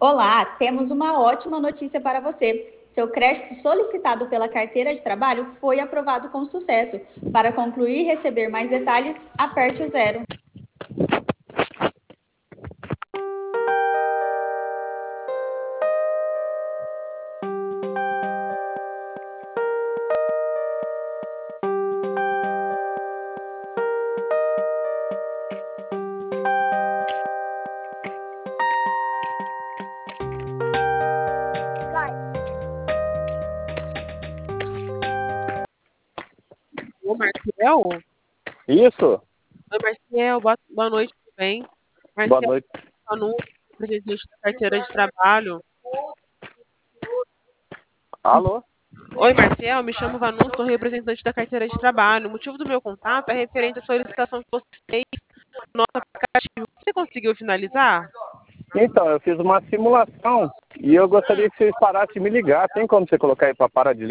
Olá, temos uma ótima notícia para você. Seu crédito solicitado pela carteira de trabalho foi aprovado com sucesso. Para concluir e receber mais detalhes, aperte o 0. Ô, Marcel? Isso. Oi, Marcel, boa noite, tudo bem? Boa Marcel, noite. anúncio, presidente da carteira de trabalho. Alô? Oi, Marcel, me chamo Vanu, sou representante da carteira de trabalho. O motivo do meu contato é referente à solicitação que você fez no nosso aplicativo. Você conseguiu finalizar? Então, eu fiz uma simulação e eu gostaria que vocês parassem de me ligar. Tem como você colocar aí para parar de